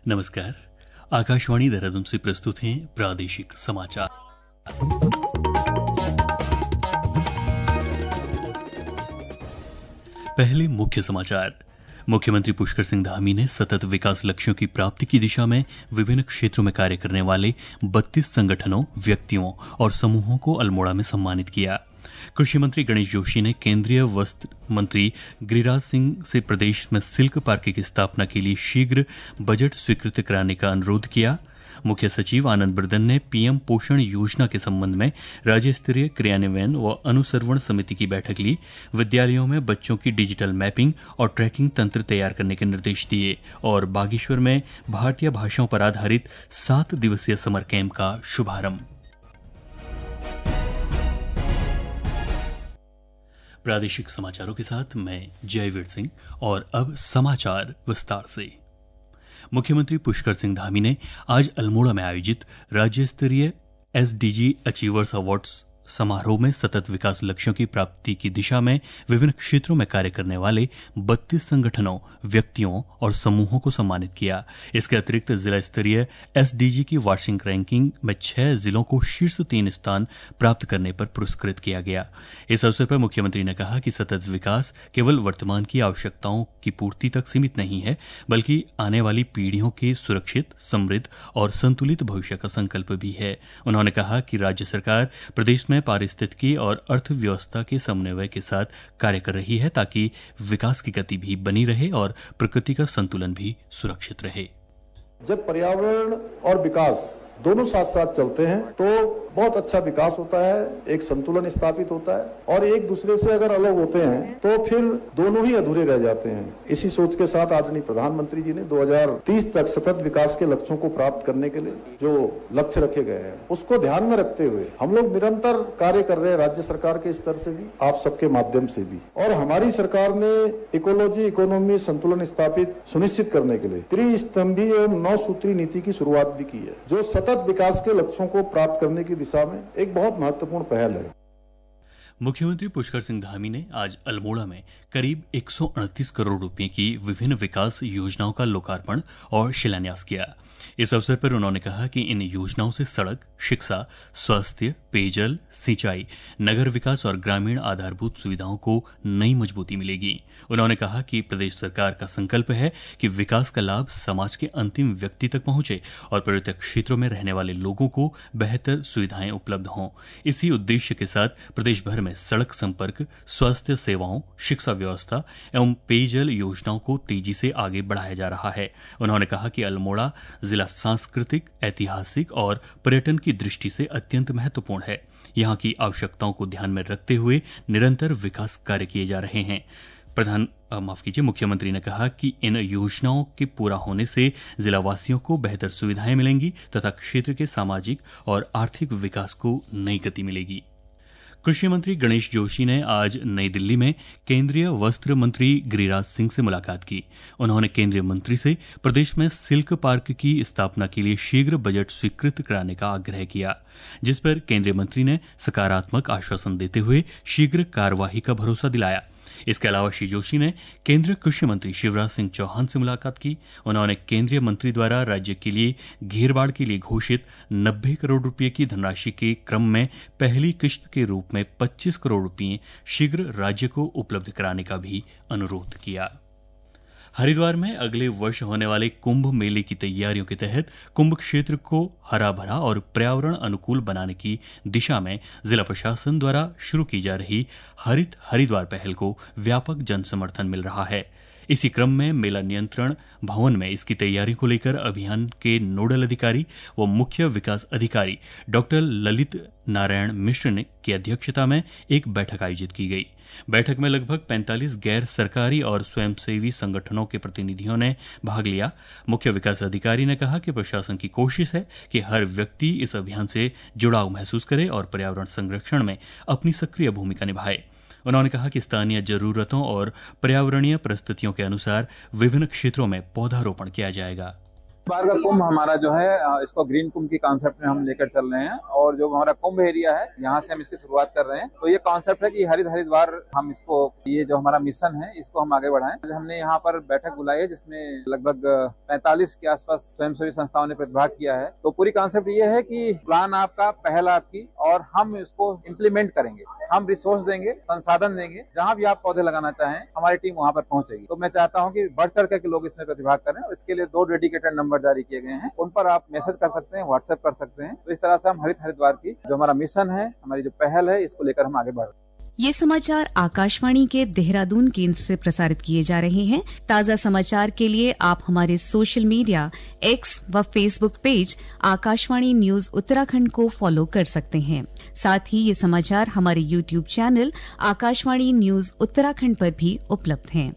नमस्कार। आकाशवाणी देहरादून से प्रस्तुत हैं प्रादेशिक समाचार। पहले मुख्य समाचार। मुख्यमंत्री पुष्कर सिंह धामी ने सतत विकास लक्ष्यों की प्राप्ति की दिशा में विभिन्न क्षेत्रों में कार्य करने वाले 32 संगठनों, व्यक्तियों और समूहों को अल्मोड़ा में सम्मानित किया। कृषि मंत्री गणेश जोशी ने केंद्रीय वस्त्र मंत्री गिरिराज सिंह से प्रदेश में सिल्क पार्क की स्थापना के लिए शीघ्र बजट स्वीकृत कराने का अनुरोध किया। मुख्य सचिव आनंद बर्धन ने पीएम पोषण योजना के संबंध में राज्य स्तरीय क्रियान्वयन व अनुसंधान समिति की बैठक ली। विद्यालयों में बच्चों की डिजिटल मैपिंग और ट्रैकिंग तंत्र तैयार करने के निर्देश दिए और बागेश्वर में भारतीय भाषाओं पर आधारित 7 दिवसीय समर कैंप का शुभारंभ। प्रादेशिक समाचारों के साथ मैं जयवीर सिंह और अब समाचार विस्तार से। मुख्यमंत्री पुष्कर सिंह धामी ने आज अल्मोड़ा में आयोजित राज्य स्तरीय एसडीजी अचीवर्स अवार्ड्स समारोह में सतत विकास लक्ष्यों की प्राप्ति की दिशा में विभिन्न क्षेत्रों में कार्य करने वाले 32 संगठनों, व्यक्तियों और समूहों को सम्मानित किया। इसके अतिरिक्त जिला स्तरीय एसडीजी की वार्षिक रैंकिंग में 6 जिलों को शीर्ष 3 स्थान प्राप्त करने पर पुरस्कृत किया गया। इस अवसर पर मुख्यमंत्री ने कहा कि सतत विकास केवल वर्तमान की आवश्यकताओं की पूर्ति तक सीमित नहीं है, बल्कि आने वाली पीढ़ियों के सुरक्षित, समृद्ध और संतुलित भविष्य का संकल्प भी है। उन्होंने कहा कि राज्य सरकार प्रदेश में पारिस्थितिकी और अर्थव्यवस्था के समन्वय के साथ कार्य कर रही है ताकि विकास की गति भी बनी रहे और प्रकृति का संतुलन भी सुरक्षित रहे। जब पर्यावरण और विकास दोनों साथ साथ चलते हैं तो बहुत अच्छा विकास होता है, एक संतुलन स्थापित होता है। और एक दूसरे से अगर अलग होते हैं तो फिर दोनों ही अधूरे रह जाते हैं। इसी सोच के साथ आदरणीय प्रधानमंत्री जी ने 2030 तक सतत विकास के लक्ष्यों को प्राप्त करने के लिए जो लक्ष्य रखे गए हैं उसको ध्यान में रखते हुए हम लोग निरंतर कार्य कर रहे हैं, राज्य सरकार के स्तर से भी, आप सबके माध्यम से भी। और हमारी सरकार ने इकोलॉजी, इकोनॉमी संतुलन स्थापित सुनिश्चित करने के लिए त्रिस्तंभी एवं 9 सूत्री नीति की शुरुआत भी की है, जो सतत विकास के लक्ष्यों को प्राप्त करने की दिशा में एक बहुत महत्वपूर्ण पहल है। मुख्यमंत्री पुष्कर सिंह धामी ने आज अल्मोड़ा में करीब 138 करोड़ रुपए की विभिन्न विकास योजनाओं का लोकार्पण और शिलान्यास किया। इस अवसर पर उन्होंने कहा कि इन योजनाओं से सड़क, शिक्षा, स्वास्थ्य, पेयजल, सिंचाई, नगर विकास और ग्रामीण आधारभूत सुविधाओं को नई मजबूती मिलेगी। उन्होंने कहा कि प्रदेश सरकार का संकल्प है कि विकास का लाभ समाज के अंतिम व्यक्ति तक पहुंचे और पर्वतीय क्षेत्रों में रहने वाले लोगों को बेहतर सुविधाएं उपलब्ध हों। इसी उद्देश्य के साथ प्रदेश भर में सड़क संपर्क, स्वास्थ्य सेवाओं, शिक्षा व्यवस्था एवं पेयजल योजनाओं को तेजी से आगे बढ़ाया जा रहा है। उन्होंने कहा कि अल्मोड़ा जिला सांस्कृतिक, ऐतिहासिक और पर्यटन की दृष्टि से अत्यंत महत्वपूर्ण है। यहां की आवश्यकताओं को ध्यान में रखते हुए निरंतर विकास कार्य किए जा रहे हैं। मुख्यमंत्री ने कहा कि इन योजनाओं के पूरा होने से जिलावासियों को बेहतर सुविधाएं मिलेंगी तथा क्षेत्र के सामाजिक और आर्थिक विकास को नई गति मिलेगी। कृषि मंत्री गणेश जोशी ने आज नई दिल्ली में केंद्रीय वस्त्र मंत्री गिरिराज सिंह से मुलाकात की। उन्होंने केंद्रीय मंत्री से प्रदेश में सिल्क पार्क की स्थापना के लिए शीघ्र बजट स्वीकृत कराने का आग्रह किया, जिस पर केंद्रीय मंत्री ने सकारात्मक आश्वासन देते हुए शीघ्र कार्यवाही का भरोसा दिलाया। इसके अलावा श्री जोशी ने केंद्रीय कृषि मंत्री शिवराज सिंह चौहान से मुलाकात की। उन्होंने केंद्रीय मंत्री द्वारा राज्य के लिए घेरबाड़ के लिए घोषित 90 करोड़ रुपए की धनराशि के क्रम में पहली किश्त के रूप में 25 करोड़ रुपए शीघ्र राज्य को उपलब्ध कराने का भी अनुरोध किया। हरिद्वार में अगले वर्ष होने वाले कुंभ मेले की तैयारियों के तहत कुंभ क्षेत्र को हरा भरा और पर्यावरण अनुकूल बनाने की दिशा में जिला प्रशासन द्वारा शुरू की जा रही हरित हरिद्वार पहल को व्यापक जन समर्थन मिल रहा है। इसी क्रम में मेला नियंत्रण भवन में इसकी तैयारी को लेकर अभियान के नोडल अधिकारी व मुख्य विकास अधिकारी डॉक्टर ललित नारायण मिश्र की अध्यक्षता में एक बैठक आयोजित की गई। बैठक में लगभग 45 गैर सरकारी और स्वयंसेवी संगठनों के प्रतिनिधियों ने भाग लिया। मुख्य विकास अधिकारी ने कहा कि प्रशासन की कोशिश है कि हर व्यक्ति इस अभियान से जुड़ाव महसूस करे और पर्यावरण संरक्षण में अपनी सक्रिय भूमिका निभाए। उन्होंने कहा कि स्थानीय जरूरतों और पर्यावरणीय परिस्थितियों के अनुसार विभिन्न क्षेत्रों में पौधारोपण किया जाएगा। बार का कुंभ हमारा जो है इसको ग्रीन कुंभ की कॉन्सेप्ट में हम लेकर चल रहे हैं और जो हमारा कुंभ एरिया है यहाँ से हम इसकी शुरुआत कर रहे हैं। तो ये कॉन्सेप्ट है कि हरित हरिद्वार हम इसको, ये जो हमारा मिशन है इसको हम आगे बढ़ाएं। हमने यहाँ पर बैठक बुलाई है जिसमें लगभग 45 के आसपास स्वयंसेवी संस्थाओं ने प्रतिभाग किया है। तो पूरी कॉन्सेप्ट ये है कि प्लान आपका, पहल आपकी, और हम इसको इम्प्लीमेंट करेंगे। हम रिसोर्स देंगे, संसाधन देंगे, जहां भी आप पौधे लगाना चाहें हमारी टीम वहां पर पहुंचेगी। तो मैं चाहता हूं कि बढ़ चढ़ कर लोग इसमें प्रतिभाग करें और इसके लिए 2 डेडिकेटेड नंबर जारी किए गए हैं, उन पर आप मैसेज कर सकते हैं, व्हाट्सएप कर सकते हैं। तो इस तरह से हम हरित हरिद्वार की जो हमारा मिशन है, हमारी जो पहल है, इसको लेकर हम आगे बढ़ रहे हैं। ये समाचार आकाशवाणी के देहरादून केंद्र से प्रसारित किए जा रहे हैं। ताज़ा समाचार के लिए आप हमारे सोशल मीडिया एक्स व Facebook page Akashvani news Uttarakhand को फॉलो कर सकते हैं। साथ ही ये समाचार हमारे YouTube channel Akashvani news Uttarakhand पर भी उपलब्ध हैं।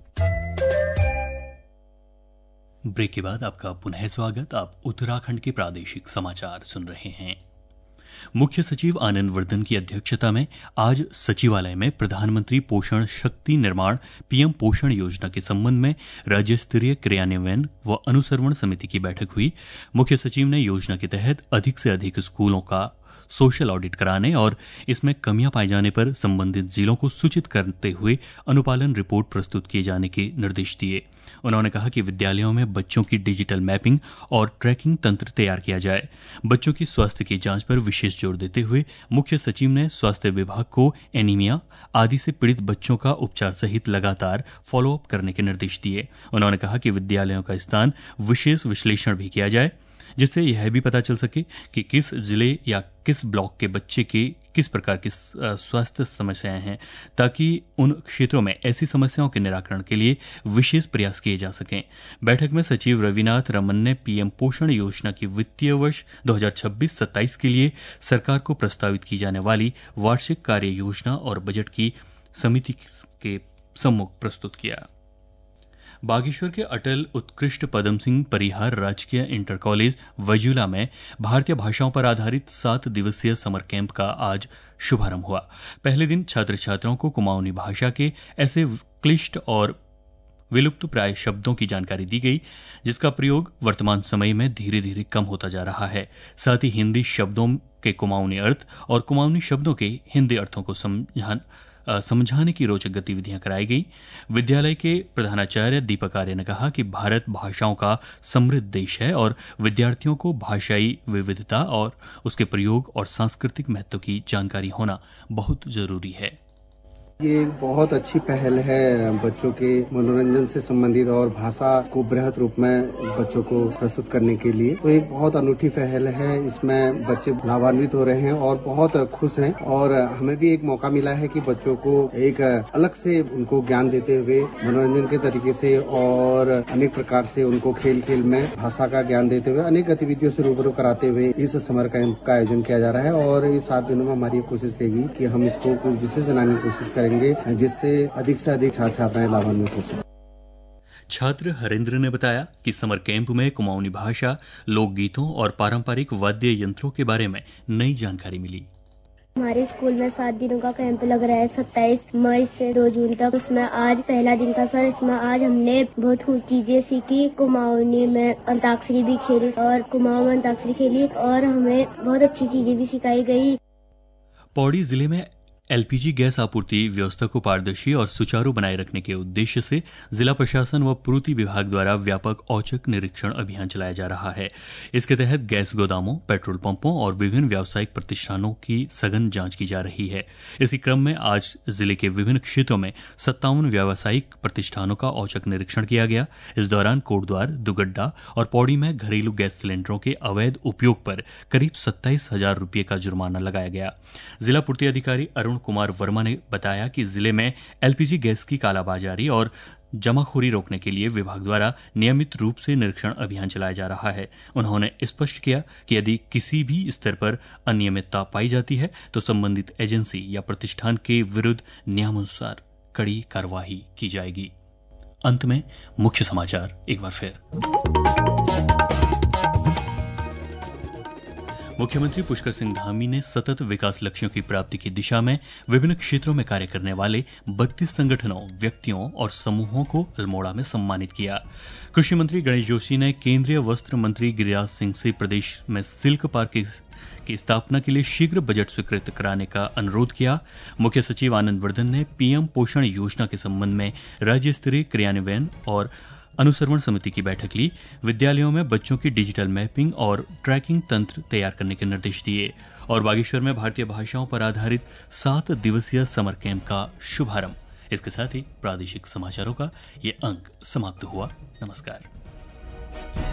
ब्रेक के बाद आपका पुनः स्वागत। आप उत्तराखंड के प्रादेशिक समाचार सुन रहे हैं। मुख्य सचिव आनंद वर्धन की अध्यक्षता में आज सचिवालय में प्रधानमंत्री पोषण शक्ति निर्माण पीएम पोषण योजना के संबंध में राज्य स्तरीय क्रियान्वयन व अनुसरण समिति की बैठक हुई। मुख्य सचिव ने योजना के तहत अधिक से अधिक स्कूलों का सोशल ऑडिट कराने और इसमें कमियां पाए जाने पर संबंधित जिलों को सूचित करते हुए अनुपालन रिपोर्ट प्रस्तुत किए जाने के निर्देश दिए। उन्होंने कहा कि विद्यालयों में बच्चों की डिजिटल मैपिंग और ट्रैकिंग तंत्र तैयार किया जाए। बच्चों की स्वास्थ्य की जांच पर विशेष जोर देते हुए मुख्य सचिव ने स्वास्थ्य विभाग को एनीमिया आदि से पीड़ित बच्चों का उपचार सहित लगातार फॉलोअप करने के निर्देश दिए। उन्होंने कहा कि विद्यालयों का स्थान विशेष विश्लेषण भी किया जाए, जिससे यह भी पता चल सके कि किस जिले या किस ब्लॉक के बच्चे के किस प्रकार की स्वास्थ्य समस्याएं हैं, ताकि उन क्षेत्रों में ऐसी समस्याओं के निराकरण के लिए विशेष प्रयास किए जा सकें। बैठक में सचिव रविनाथ रमन ने पीएम पोषण योजना की वित्तीय वर्ष 2026-27 के लिए सरकार को प्रस्तावित की जाने वाली वार्षिक कार्य योजना और बजट की समिति के सम्मुख प्रस्तुत किया। बागेश्वर के अटल उत्कृष्ट पदम सिंह परिहार राजकीय इंटर कॉलेज वजुला में भारतीय भाषाओं पर आधारित 7 दिवसीय समर कैंप का आज शुभारंभ हुआ। पहले दिन छात्र छात्राओं को कुमाऊनी भाषा के ऐसे क्लिष्ट और विलुप्त प्राय शब्दों की जानकारी दी गई जिसका प्रयोग वर्तमान समय में धीरे धीरे कम होता जा रहा है। साथ ही हिंदी शब्दों के कुमाऊनी अर्थ और कुमाऊनी शब्दों के हिंदी अर्थों को समझाने की रोचक गतिविधियां कराई गई। विद्यालय के प्रधानाचार्य दीपक आर्य ने कहा कि भारत भाषाओं का समृद्ध देश है और विद्यार्थियों को भाषाई विविधता और उसके प्रयोग और सांस्कृतिक महत्व की जानकारी होना बहुत जरूरी है। ये एक बहुत अच्छी पहल है बच्चों के मनोरंजन से संबंधित और भाषा को बृहत रूप में बच्चों को प्रस्तुत करने के लिए। तो एक बहुत अनूठी पहल है, इसमें बच्चे लाभान्वित हो रहे हैं और बहुत खुश हैं। और हमें भी एक मौका मिला है कि बच्चों को एक अलग से उनको ज्ञान देते हुए मनोरंजन के तरीके से और अनेक प्रकार से उनको खेल खेल में भाषा का ज्ञान देते हुए अनेक गतिविधियों से रूबरू कराते हुए इस समर कैंप का आयोजन किया जा रहा है। और इस 7 दिनों में हमारी कोशिश रहेगी कि हम इसको कुछ विशेष बनाने की कोशिश करेंगे जिससे अधिक से अधिक छात्र छात्राएं लाभान्वित हो सकें। छात्र हरेंद्र ने बताया कि समर कैंप में कुमाऊनी भाषा, लोकगीतों और पारंपरिक वाद्य यंत्रों के बारे में नई जानकारी मिली। हमारे स्कूल में 7 दिनों का कैंप लग रहा है 27 मई से 2 जून तक। उसमें आज पहला दिन था सर। इसमें आज हमने बहुत कुछ चीजें सीखी। कुमाऊनी में अंताक्षरी भी खेली और कुमाऊं में अंताक्षरी खेली और हमें बहुत अच्छी चीजें भी सिखाई गई। पौड़ी जिले में एलपीजी गैस आपूर्ति व्यवस्था को पारदर्शी और सुचारू बनाए रखने के उद्देश्य से जिला प्रशासन व पूर्ति विभाग द्वारा व्यापक औचक निरीक्षण अभियान चलाया जा रहा है। इसके तहत गैस गोदामों, पेट्रोल पंपों और विभिन्न व्यावसायिक प्रतिष्ठानों की सघन जांच की जा रही है। इसी क्रम में आज जिले के विभिन्न क्षेत्रों में 57 व्यावसायिक प्रतिष्ठानों का औचक निरीक्षण किया गया। इस दौरान कोटद्वार, दुगड्डा और पौड़ी में घरेलू गैस सिलेंडरों के अवैध उपयोग पर करीब 27,000 रुपये का जुर्माना लगाया गया। जिला पूर्ति अधिकारी अरुण कुमार वर्मा ने बताया कि जिले में एलपीजी गैस की कालाबाजारी और जमाखोरी रोकने के लिए विभाग द्वारा नियमित रूप से निरीक्षण अभियान चलाया जा रहा है। उन्होंने स्पष्ट किया कि यदि किसी भी स्तर पर अनियमितता पाई जाती है तो संबंधित एजेंसी या प्रतिष्ठान के विरुद्ध नियमानुसार कड़ी कार्रवाई की जाएगी। अंत में मुख्य समाचार एक बार फिर। मुख्यमंत्री पुष्कर सिंह धामी ने सतत विकास लक्ष्यों की प्राप्ति की दिशा में विभिन्न क्षेत्रों में कार्य करने वाले 32 संगठनों, व्यक्तियों और समूहों को अल्मोड़ा में सम्मानित किया। कृषि मंत्री गणेश जोशी ने केंद्रीय वस्त्र मंत्री गिरिराज सिंह से प्रदेश में सिल्क पार्क की स्थापना के लिए शीघ्र बजट स्वीकृत कराने का अनुरोध किया। मुख्य सचिव आनंद वर्धन ने पीएम पोषण योजना के संबंध में राज्य स्तरीय क्रियान्वयन और अनुसरण समिति की बैठक ली। विद्यालयों में बच्चों की डिजिटल मैपिंग और ट्रैकिंग तंत्र तैयार करने के निर्देश दिए और बागेश्वर में भारतीय भाषाओं पर आधारित 7 दिवसीय समर कैंप का शुभारंभ। इसके साथ ही प्रादेशिक समाचारों का ये अंक समाप्त हुआ। नमस्कार।